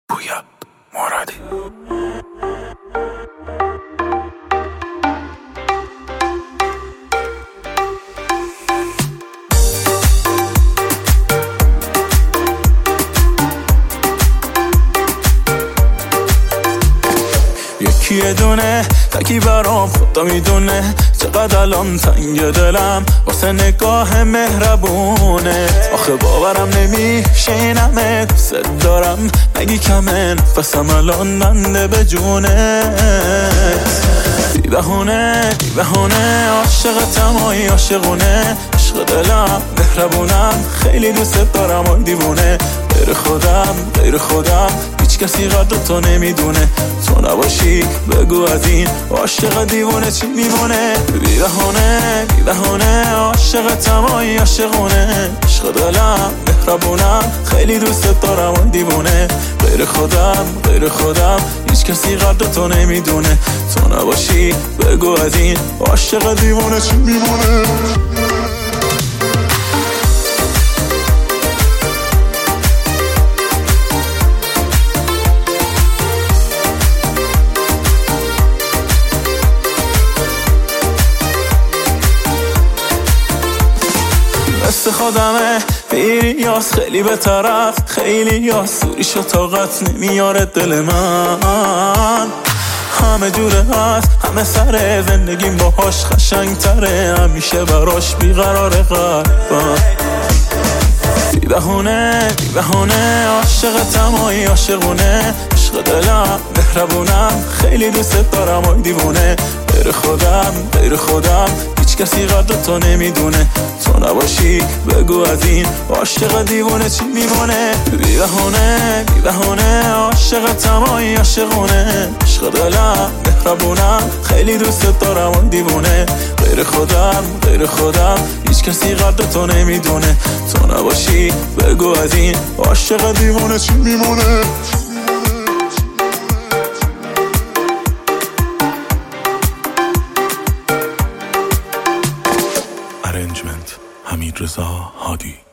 پویا مرادی. یکی دونه تکی برام خدا میدونه چقدر الان تنگ دلم واسه نگاه مهربونه. آخه باورم نمیشه این همه دوست دارم، نگی کمه نفسم الان منده به جونت. بی بهونه عاشقتم و عاشقونه، عشق دلم مهربونم خیلی دوست دارم و دیوونه. غیر خودم هیچ کسی قدر تو نمیدونه، تو نباشی بگو از این عاشق دیوونه چی میمونه. بی بهونه عاشقتم و عاشقونه، عشق دلم مهربونم خیلی دوست دارم و دیوونه. غیر خودم هیچ کسی قدر تو نمیدونه، تو نباشی بگو از این عاشق دیوونه چی میمونه. مثل خودمه بیری یاس خیلی به طرف، خیلی یاس دوریش و طاقت نمیاره دل من. همه جوره هست همه سره، زندگیم باهاش قشنگ تره، همیشه براش بیقرار قلبم. بی بهونه عاشقتم و عاشقونه، عشق دلم مهربونم خیلی دوست دارم و دیوونه. غیر خودم هیچ کسی قدر تو نمیدونه، تو نباشی بگو از این عاشق دیوونه چی میمونه. بی بهونه عاشقتم و عاشقونه، عشق دلم مهربونم خیلی دوست دارم و دیوونه. غیر خودم هیچ کسی قدر تو نمیدونه، تو نباشی بگو از این عاشق دیوونه چی میمونه. Arrangement حمیدرضا هادی.